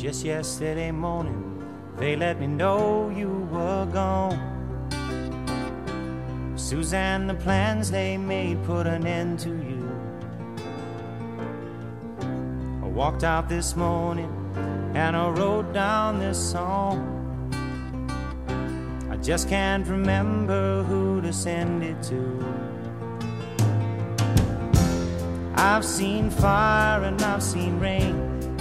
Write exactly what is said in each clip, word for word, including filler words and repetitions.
Just yesterday morning, they let me know you were gone. Suzanne, the plans they made put an end to you. I walked out this morning and I wrote down this song. I just can't remember who to send it to. I've seen fire and I've seen rain.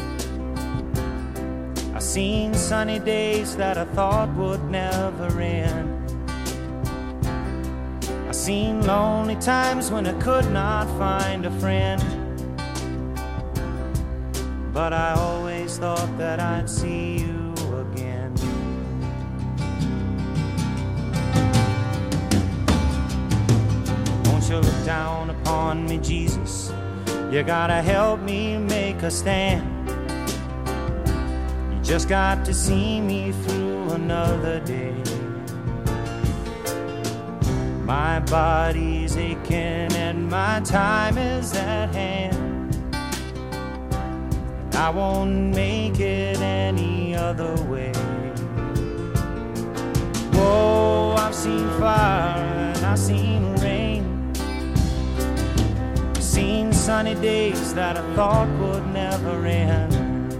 I've seen sunny days that I thought would never end. I've seen lonely times when I could not find a friend. But I always thought that I'd see you again. Won't you look down upon me, Jesus? You gotta help me make a stand. You just got to see me through another day. My body's aching and my time is at hand. I won't make it any other way. Whoa, I've seen fire and I've seen rain. I've seen sunny days that I thought would never end.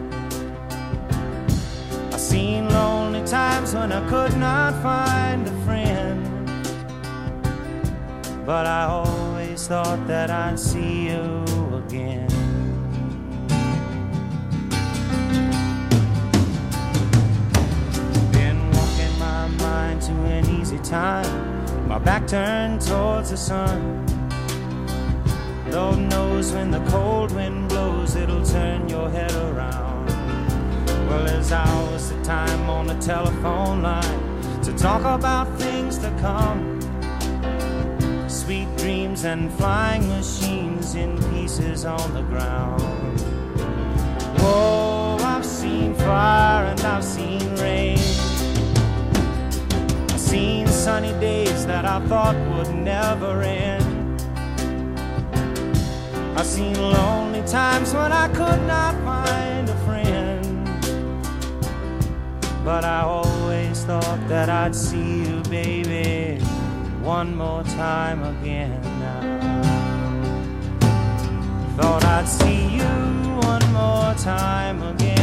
I've seen lonely times when I could not find a friend. But I always thought that I'd see you again. To an easy time, my back turned towards the sun. Lord knows when the cold wind blows, it'll turn your head around. Well, there's hours of time on the telephone line to talk about things to come. Sweet dreams and flying machines in pieces on the ground. Whoa, I've seen fire and I've seen rain. Seen sunny days that I thought would never end. I've seen lonely times when I could not find a friend. But I always thought that I'd see you, baby, one more time again now. Thought I'd see you one more time again.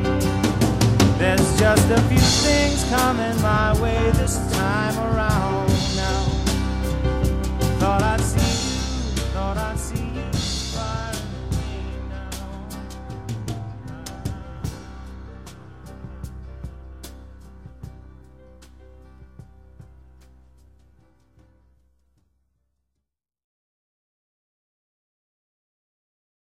There's just a few things coming my way this time around.